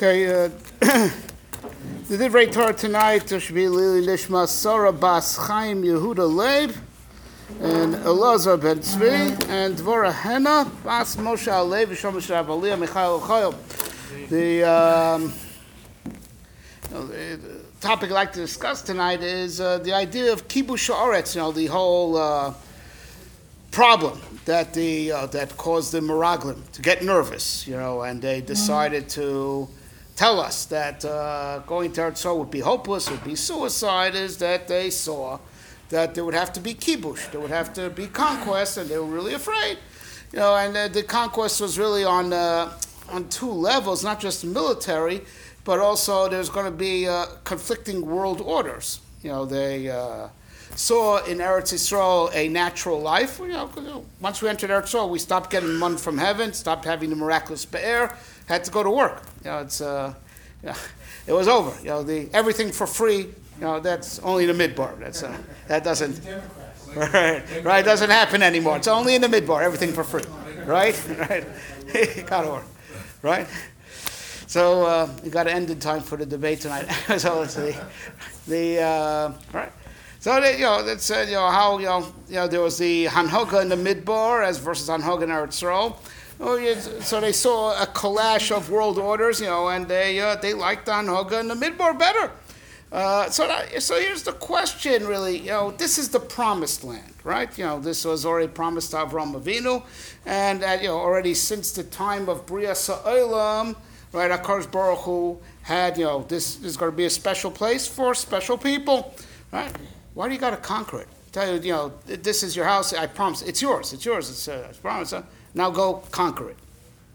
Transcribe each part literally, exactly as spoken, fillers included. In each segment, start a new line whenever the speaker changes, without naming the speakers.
Okay, uh, the Divrei Torah tonight should be Lili Lishma Sora Bas Chaim Yehuda Leib and Elazar Ben Tzvi and Dvorah Hena Bas Moshe Alev V'Shom Shrav Aliyah Michael Chayil. The, um, you know, the topic I'd like to discuss tonight is uh, the idea of Kibush Haaretz, you know, the whole uh, problem that the uh, that caused the Meraglim to get nervous, you know, and they decided to tell us that uh, going to Eretz Yisrael would be hopeless, would be suicide, is that they saw that there would have to be kibush, there would have to be conquest, and they were really afraid, you know, and uh, the conquest was really on uh, on two levels, not just military, but also there's going to be uh, conflicting world orders. You know, they uh, saw in Eretz Yisrael a natural life. You know, once we entered Eretz Yisrael, we stopped getting money from heaven, stopped having the miraculous be'er, had to go to work. You know, it's uh, you know, it was over. You know, the everything for free. You know, that's only in the midbar. That's uh, that doesn't right right doesn't happen anymore. It's only in the midbar. Everything for free. Right right. Got to work. Right. So uh, we got to end in time for the debate tonight. So let's see the uh, right. So they, you know, that's uh, you know how you know you know there was the Hanhoga in the midbar as versus Hanhoga in Eretz Yisrael. Oh, yeah, so they saw a clash of world orders, you know, and they uh, they liked Hanhoga in the midbar better. Uh, so that, so here's the question, really. You know, this is the promised land, right? You know, this was already promised to Avraham Avinu, and uh, you know already since the time of Bria Sa'olam, right? HaKadosh Baruch Hu had, you know, this, this is going to be a special place for special people, right? Why do you got to conquer it? Tell you, you know, this is your house. I promise, it's yours. It's yours. It's uh, I promise. Uh, now go conquer it.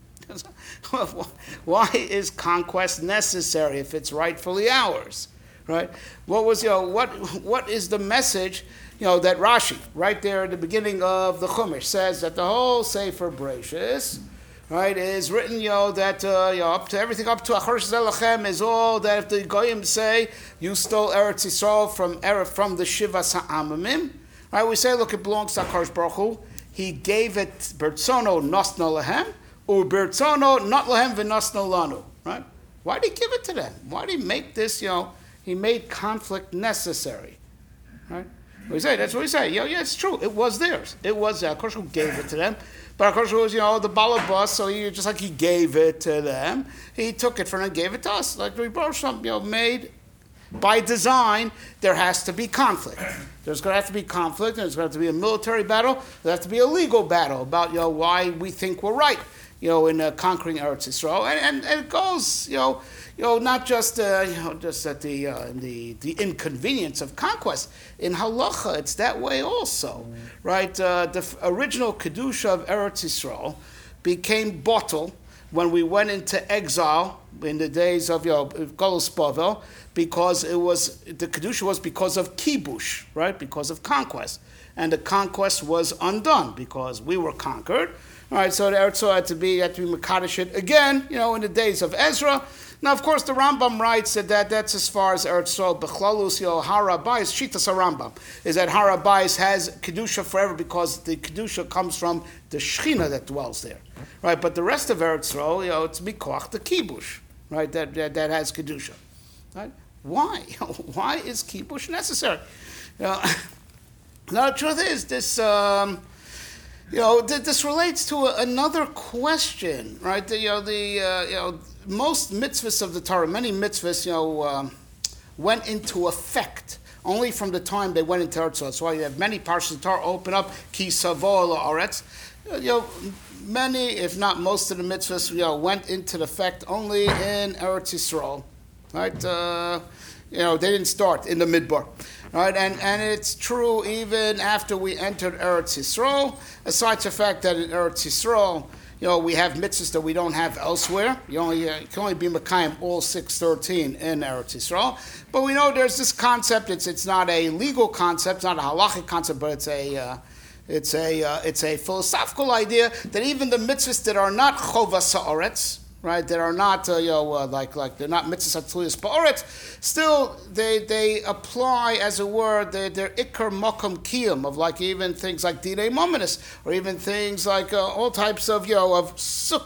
Why is conquest necessary if it's rightfully ours, right? What was, you know, what what is the message, you know, that Rashi right there at the beginning of the Chumash says that the whole Sefer Bereshis, right, is written, you know, that uh, you know up to everything up to Acharish Zelachem is all that if the Goyim say you stole Eretz Yisrael from Eretz from the Shiva Sa'amimim, right? We say, look, it belongs to Acharish Baruch Hu. He gave it Bertzono Nosno Lahem, or Bertzono Not Lahem V'Nosno Lanu, right? Why did he give it to them? Why did he make this, you know, he made conflict necessary, right? We say, that's what we say. You know, yeah, it's true. It was theirs. It was, uh, of course, who gave it to them. But of course, it was, you know, the balabas, so he, just like he gave it to them, he took it from them and gave it to us. Like the Rebbe Shalom, you know, made, by design, there has to be conflict. There's going to have to be conflict, and there's going to have to be a military battle. There has to be a legal battle about, you know, why we think we're right, you know, in uh, conquering Eretz Yisrael. And, and, and it goes, you know, you know, not just, uh, you know, just at the, uh, the the inconvenience of conquest. In halacha, it's that way also, right? Uh, the f- original kedusha of Eretz Yisrael became bottled when we went into exile in the days of, you know, Golus Bavel, because it was the kedusha was because of kibush, right? Because of conquest, and the conquest was undone because we were conquered. All right, so the Eretz Yisrael had to be had to be mekadosh it again, you know, in the days of Ezra. Now, of course, the Rambam writes that, that that's as far as Eretz Yisrael, Bechlalus, you know, Harabais, Shitas Rambam, is that Harabais has Kedusha forever because the Kedusha comes from the Shechina that dwells there, right? But the rest of Eretz Yisrael, you know, it's Mikoach, the Kibush, right, that, that, that has Kedusha, right? Why? Why is Kibush necessary? You know, now, the truth is, this... Um, You know, th- this relates to a, another question, right? The, you know, the uh, you know most mitzvahs of the Torah, many mitzvahs, you know, um, went into effect only from the time they went into Eretz Yisrael. That's why you have many parshas of the Torah open up ki savo la'aretz. You know, many, if not most of the mitzvahs, you know, went into effect only in Eretz Yisrael, right? Uh, you know, they didn't start in the midbar. Right, and, and it's true even after we entered Eretz Yisrael, aside from the fact that in Eretz Yisrael, you know, we have mitzvahs that we don't have elsewhere. You only uh, you can only be Mekayim all six thirteen in Eretz Yisrael. But we know there's this concept. It's it's not a legal concept, it's not a halachic concept, but it's a uh, it's a uh, it's a philosophical idea that even the mitzvahs that are not chovas haaretz, right, that are not, uh, you know, uh, like, like they're not mitzvahs atzliyas ba'aretz, still they they apply, as it were, their, their ikar makam kiyum of like even things like dinei mominus, or even things like uh, all types of, you know, of sukkah,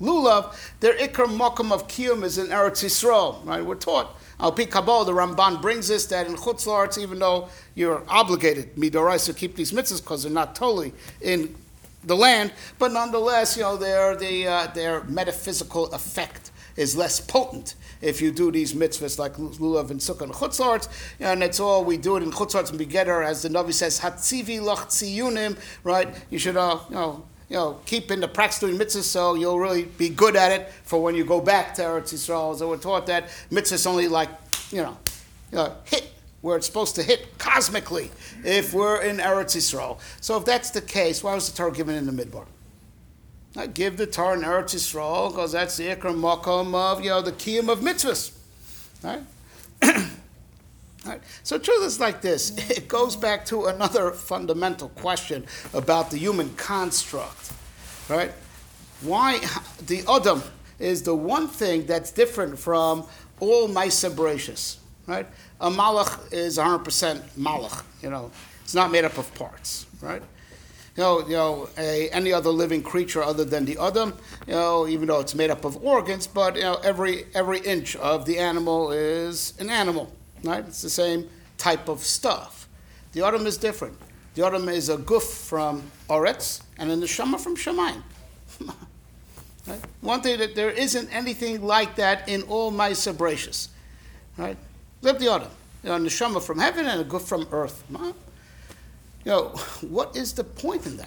lulav, their ikar mokum of kiyum is in Eretz Yisrael, right? We're taught. Al Pi Kabbalah, the Ramban brings us that in Chutz La'aretz, even though you're obligated, midorais, to keep these mitzvahs because they're not totally in the land, but nonetheless, you know, their the uh, their metaphysical effect is less potent if you do these mitzvahs like lulav and sukkah and Chutz La'aretz, and that's all we do it in Chutz La'aretz and Begeder, as the Navi says, hatzivi loch tziyunim, right? You should, uh, you know. You know, keep in the practice doing mitzvahs, so you'll really be good at it for when you go back to Eretz Yisrael. So we're taught that mitzvahs only like, you know, you know, hit where it's supposed to hit cosmically if we're in Eretz Yisrael. So if that's the case, why was the Torah given in the Midbar? I give the Torah in Eretz Yisrael because that's the ikar makom of, you know, the kiyum of mitzvahs, right? Right. So truth is like this. It goes back to another fundamental question about the human construct, right? Why the Adam is the one thing that's different from all Maisa Bereshis, right? A malach is one hundred percent malach, you know. It's not made up of parts, right? You know, you know, a, any other living creature other than the Adam, you know, even though it's made up of organs, but, you know, every every inch of the animal is an animal. Right? It's the same type of stuff. The Adam is different. The Adam is a guf from Oretz and a neshama from Shamayim. Right? One thing that there isn't anything like that in all Maisa Bereshis. Right? Look at the Adam. You know, a neshama from heaven and a guf from earth. You know, what is the point in that?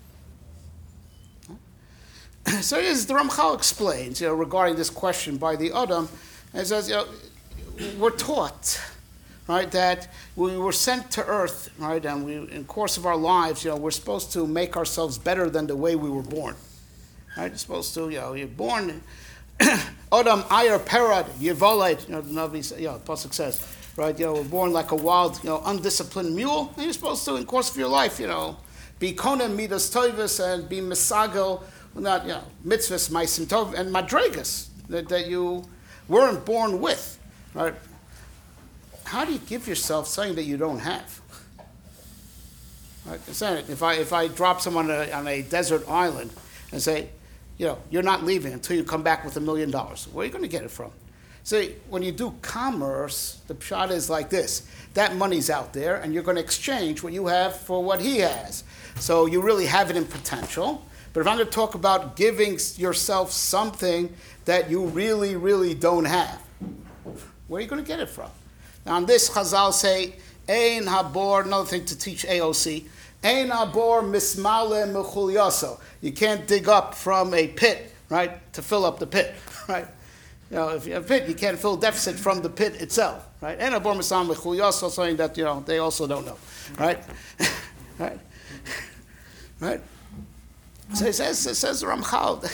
Right? So as the Ramchal explains, you know, regarding this question by the Adam, and says, you know, we're taught, right, that we were sent to earth, right, and we, in the course of our lives, you know, we're supposed to make ourselves better than the way we were born, right? You're supposed to, you know, you're born, Adam Ayer Perad Yevoled, you know, the Navi, you know, the Pasuk says, right, you know, we're born like a wild, you know, undisciplined mule, and you're supposed to, in the course of your life, you know, be konem midas toivus and be misagel, not, you know, mitzvahs, maisim tov, and madregas that, that you weren't born with. Right? How do you give yourself something that you don't have? Right? If I if I drop someone on a, on a desert island and say, you know, you're not leaving until you come back with a million dollars, where are you going to get it from? See, when you do commerce, the pshat is like this: that money's out there, and you're going to exchange what you have for what he has. So you really have it in potential. But if I'm going to talk about giving yourself something that you really, really don't have, where are you going to get it from? Now, on this, Chazal say, Ein habor, another thing to teach A O C, Ein habor mismale mechulyaso. You can't dig up from a pit, right, to fill up the pit, right? You know, if you have a pit, you can't fill deficit from the pit itself, right? Ein habor mismale mechulyaso, something that, you know, they also don't know, right? Right? Right? So it says, it says Ramchal,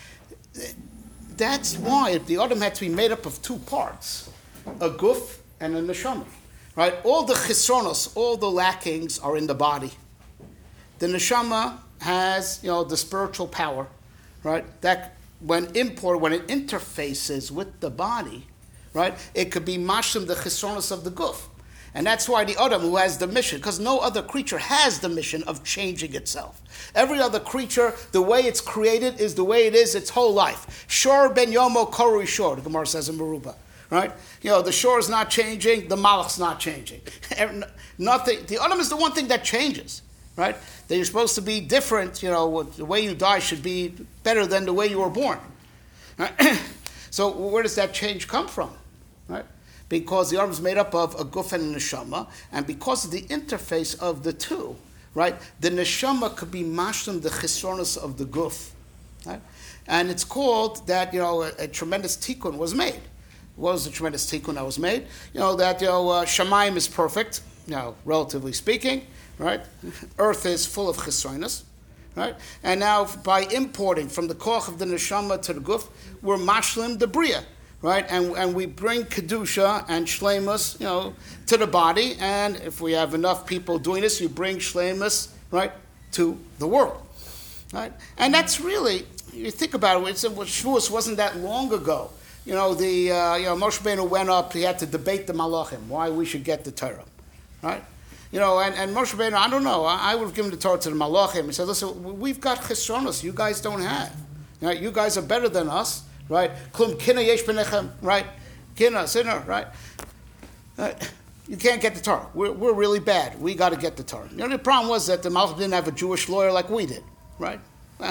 that's why the Adam had to be made up of two parts, a guf and a neshama, right? All the chisronos, all the lackings are in the body. The neshama has, you know, the spiritual power, right? That when import, when it interfaces with the body, right, it could be mashlim the chisronos of the guf. And that's why the Adam who has the mission, because no other creature has the mission of changing itself. Every other creature, the way it's created is the way it is its whole life. Shor ben yomo korui shor, the Gemara says in Meruba, right? You know, the shore is not changing, the malach's not changing. Nothing. The Adam is the one thing that changes, right? That you're supposed to be different, you know, the way you die should be better than the way you were born. Right? So where does that change come from, right? Because the arm is made up of a guf and a neshama, and because of the interface of the two, right, the neshama could be mashlim the chisronos of the guf, right? And it's called that, you know, a, a tremendous tikkun was made. What was the tremendous tikkun that was made? You know, that, you know, uh, Shamayim is perfect, you know, relatively speaking, right? Earth is full of chisronos, right? And now by importing from the koch of the neshama to the guf, we're mashlim the bria. Right, and and we bring kedusha and shleimus, you know, to the body, and if we have enough people doing this, you bring shleimus, right, to the world, right? And that's really, you think about it. It's well, Shavuos wasn't that long ago. You know, the uh, you know Moshe Rabbeinu went up. He had to debate the malachim why we should get the Torah, right? You know, and, and Moshe Rabbeinu, I don't know. I, I would have given the Torah to the malachim. He said, listen, we've got chesronos you guys don't have. Right? You guys are better than us, right? Klum kina yesh benechem, right? Kina, sinner, right? right? You can't get the Torah. We're, we're really bad. We got to get the Torah. You know, the problem was that the Malach didn't have a Jewish lawyer like we did, right?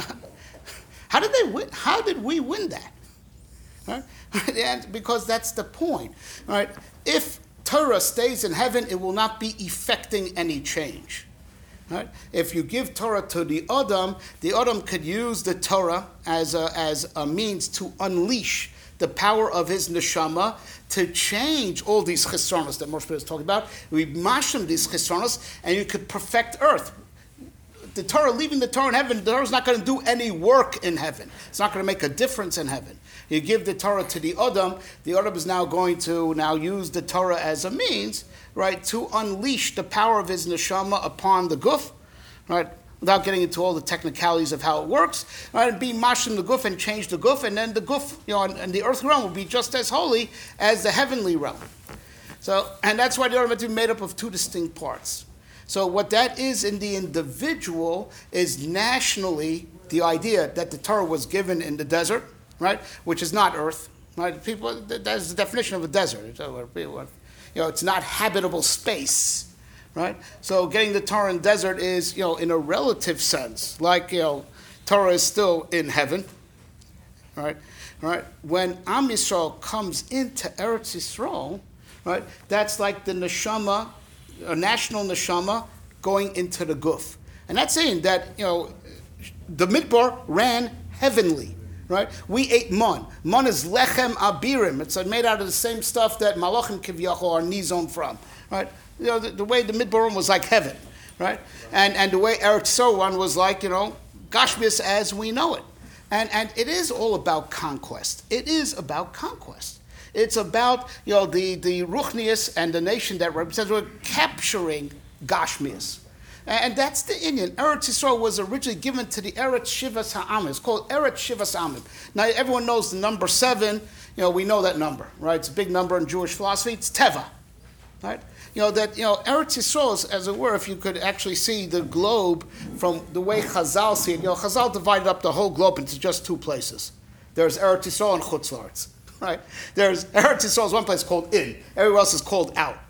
How did they win? How did we win that? Right? And because that's the point, right? If Torah stays in heaven, it will not be effecting any change. Right? If you give Torah to the Adam, the Adam could use the Torah as a, as a means to unleash the power of his neshama to change all these chesronos that Moshe is talking about. We mash them these chesronos, and you could perfect earth. The Torah, leaving the Torah in heaven, the Torah is not going to do any work in heaven. It's not going to make a difference in heaven. You give the Torah to the Adam, the Adam is now going to now use the Torah as a means, right, to unleash the power of his neshama upon the guf, right, without getting into all the technicalities of how it works, right, and be mashim the guf and change the guf, and then the guf, you know, and, and the earth realm will be just as holy as the heavenly realm. So, and that's why the Torah is made up of two distinct parts. So what that is in the individual is nationally the idea that the Torah was given in the desert, right, which is not earth. Right? People, that's the definition of a desert. You know, it's not habitable space, right? So getting the Torah in desert is, you know, in a relative sense, like, you know, Torah is still in heaven, right? Right? When Am Yisrael comes into Eretz Yisrael, right, that's like the neshama, a national neshama going into the guf. And that's saying that, you know, the Midbar ran heavenly, right? We ate mun. Mun is lechem abirim. It's made out of the same stuff that malachim kivyachol are nizon from, right? You know, the, the way the Midbar was like heaven, right? And and the way Eretz Yisrael was like, you know, Gashmias as we know it. And and it is all about conquest. It is about conquest. It's about, you know, the, the Ruchnius and the nation that represents, we're capturing Gashmias. And that's the Indian. Eretz Yisrael was originally given to the Eretz Shivas Ha'amim. It's called Eretz Shivas Ha'amim. Now, everyone knows the number seven. You know, we know that number, right? It's a big number in Jewish philosophy. It's Teva, right? You know, that, you know, Eretz Yisrael is, as it were, if you could actually see the globe from the way Chazal see it. You know, Chazal divided up the whole globe into just two places. There's Eretz Yisrael and Chutz La'aretz. Right? There's Eretz Yisrael is one place called in. Everywhere else is called out.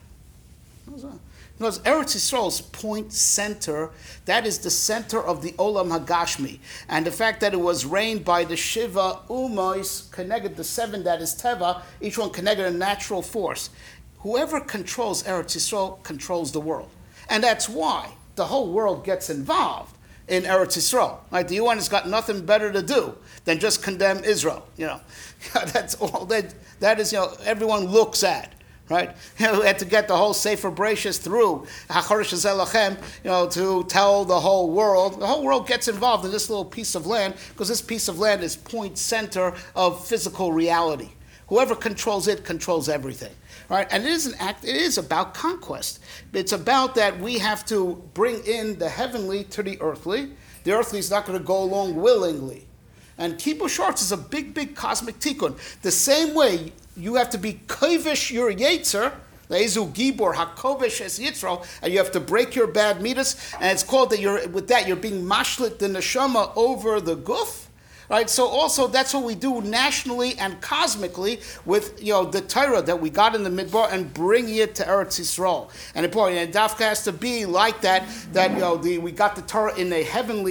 Because Eretz Yisrael's point center, that is the center of the Olam Hagashmi. And the fact that it was reigned by the Shiva Umois, connected the seven that is Teva, each one connected a natural force. Whoever controls Eretz Yisrael controls the world. And that's why the whole world gets involved in Eretz Yisrael. Right? The U N has got nothing better to do than just condemn Israel. You know, that's all that that is. You know, everyone looks at. Right? You know, we had to get the whole Sefer Bereshis through Hachorish Zelachem, you know, to tell the whole world. The whole world gets involved in this little piece of land because this piece of land is point center of physical reality. Whoever controls it controls everything. Right? And it is an act, it is about conquest. It's about that we have to bring in the heavenly to the earthly. The earthly is not going to go along willingly. And Kibbutz Shorts is a big, big cosmic tikkun. The same way you have to be kovish your yetzer, le'ezu gibor hakovish es yitzro, and you have to break your bad midas, and it's called that you're, with that, you're being mashlit the neshama over the guf. Right, so also that's what we do nationally and cosmically with, you know, the Torah that we got in the Midbar and bring it to Eretz Yisrael. And important, and Dafka has to be like that. That, you know, the, we got the Torah in a heavenly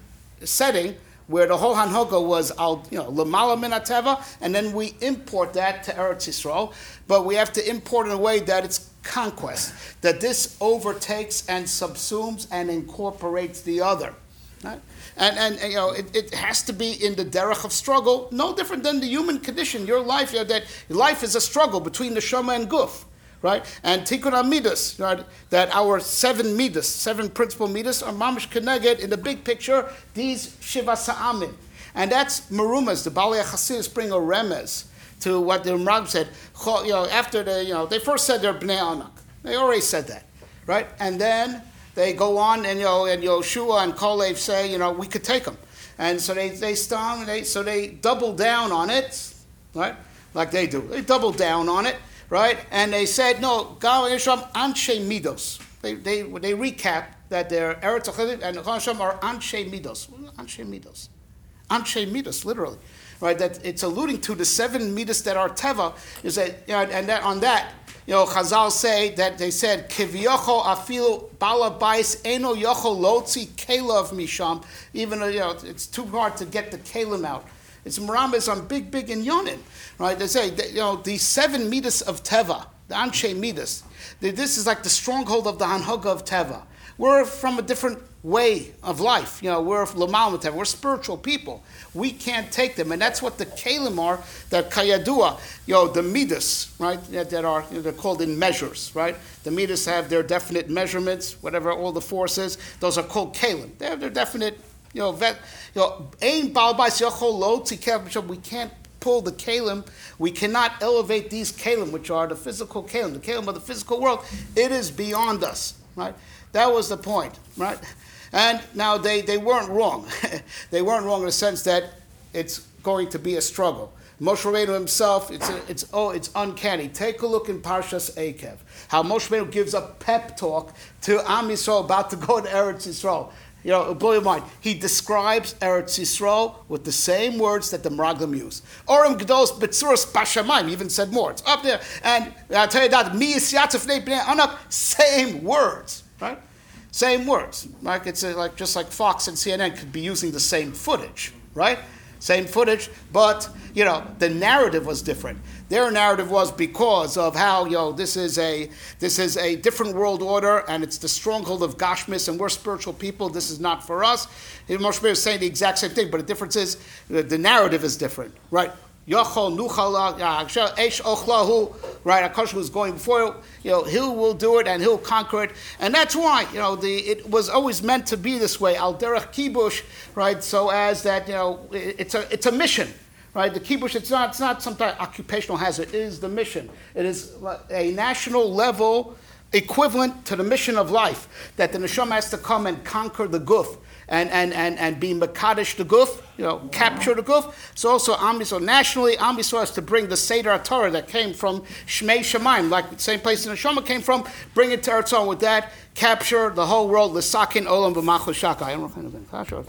setting where the whole Hanhoga was al, you know, lamala min ateva, and then we import that to Eretz Yisrael. But we have to import in a way that it's conquest, that this overtakes and subsumes and incorporates the other. Right? And, and, and you know, it, it has to be in the derech of struggle, no different than the human condition. Your life, you know, that life is a struggle between the shama and guf, right? And tikkun midas, right? That our seven midas, seven principal midas, are mamish keneged in the big picture. These shiva sa'amim, and that's merumas. The Balei Hasidus bring a remez to what the Rambam said. You know, after the, you know, they first said they're bnei anak. They already said that, right? And then they go on, and you know, and Yoshua and Kalev say, you know, we could take them, and so they they stung, they so they double down on it, right? Like they do, they double down on it, right? And they said, no, Gal Yisham Anshe Midos. They they they recap that they're Eretz Achilid and Chasham are Anshe Midos. Anshe Midos. Anshe Midas, literally. Right, that it's alluding to the seven midas that are teva. Is that, you know, and that on that, you know, Chazal say that they said Kivyocho afilu balabais eno yocho lotzi kelav misham. Even though, you know, it's too hard to get the kelim out. It's Rambam on big big in Yonim. Right, they say that, you know, the seven midas of teva, the Anshe midas. This is like the stronghold of the Hanhaga of teva. We're from a different way of life. You know, we're Lamal Teva. We're spiritual people. We can't take them. And that's what the Kalim are, the Kayadua, you know, the Midas, right, that, that are, you know, they're called in measures, right? The Midas have their definite measurements, whatever all the forces, those are called Kalim. They have their definite, you know, vet, you know, Ein Balbais Yochol Lo Tzikev, we can't pull the Kalim, we cannot elevate these Kalim, which are the physical Kalim, the Kalim of the physical world. It is beyond us, right? That was the point, right? And now they, they weren't wrong. They weren't wrong in the sense that it's going to be a struggle. Moshe Rabbeinu himself, it's a, it's oh, it's uncanny. Take a look in Parshas Eikev, how Moshe Rabbeinu gives a pep talk to Am Yisrael about to go to Eretz Yisrael. You know, it'll blow your mind. He describes Eretz Yisrael with the same words that the Meraglim use. Orem Gedos Betzuros Bashamayim, even said more. It's up there. And I'll tell you that, Mi Yisyatef Nei Bnei Anak, same words. Right? Same words. Like it's a, like just like Fox and C N N could be using the same footage, right? Same footage, but you know the narrative was different. Their narrative was because of how you know this is a this is a different world order and it's the stronghold of Gashmis and we're spiritual people. This is not for us. Moshe Rabbeinu is saying the exact same thing, but the difference is the narrative is different, right? Yochol Nuchala Eish Ochlahu, right? Akash was going before, you know, he will do it and he'll conquer it, and that's why, you know, the it was always meant to be this way. Al Derech Kibush, right? So as that, you know, it, it's a it's a mission, right? The Kibush, it's not it's not some type of occupational hazard. It is the mission. It is a national level equivalent to the mission of life that the neshama has to come and conquer the guf. And, and, and, and be Makadish the Guf, you know, capture the Guf. So also Am Yisrael, nationally, Am Yisrael has to bring the Seder Torah that came from Shmei Shemaim, like the same place the Neshama came from, bring it to Eretz Yisrael. With that, capture the whole world, L'sakin Olam B'machol Shaka. I don't know if